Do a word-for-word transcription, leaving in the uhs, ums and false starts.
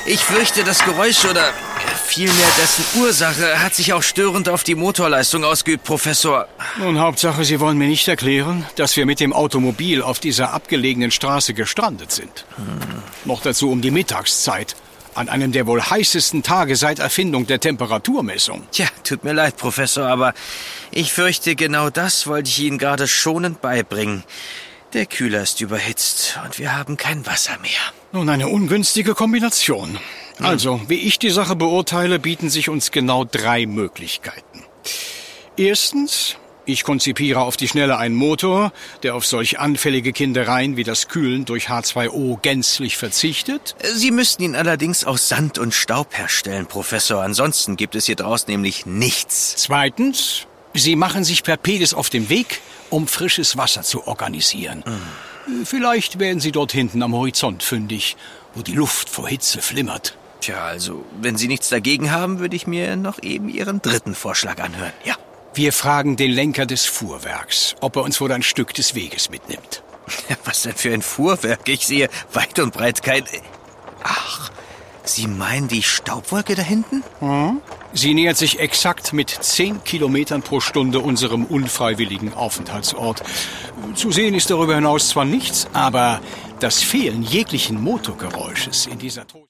Ich fürchte, das Geräusch oder vielmehr dessen Ursache hat sich auch störend auf die Motorleistung ausgeübt, Professor. Nun, Hauptsache, Sie wollen mir nicht erklären, dass wir mit dem Automobil auf dieser abgelegenen Straße gestrandet sind. Hm. Noch dazu um die Mittagszeit. An einem der wohl heißesten Tage seit Erfindung der Temperaturmessung. Tja, tut mir leid, Professor, aber ich fürchte, genau das wollte ich Ihnen gerade schonend beibringen. Der Kühler ist überhitzt und wir haben kein Wasser mehr. Nun, eine ungünstige Kombination. Hm. Also, wie ich die Sache beurteile, bieten sich uns genau drei Möglichkeiten. Erstens, ich konzipiere auf die Schnelle einen Motor, der auf solch anfällige Kindereien wie das Kühlen durch H zwei O gänzlich verzichtet. Sie müssten ihn allerdings aus Sand und Staub herstellen, Professor. Ansonsten gibt es hier draußen nämlich nichts. Zweitens, Sie machen sich per Pedis auf den Weg, um frisches Wasser zu organisieren. Mhm. Vielleicht werden Sie dort hinten am Horizont fündig, wo die Luft vor Hitze flimmert. Tja, also, wenn Sie nichts dagegen haben, würde ich mir noch eben Ihren dritten Vorschlag anhören. Ja. Wir fragen den Lenker des Fuhrwerks, ob er uns wohl ein Stück des Weges mitnimmt. Was denn für ein Fuhrwerk? Ich sehe weit und breit kein... Ach, Sie meinen die Staubwolke da hinten? Hm? Sie nähert sich exakt mit zehn Kilometern pro Stunde unserem unfreiwilligen Aufenthaltsort. Zu sehen ist darüber hinaus zwar nichts, aber das Fehlen jeglichen Motorgeräusches in dieser...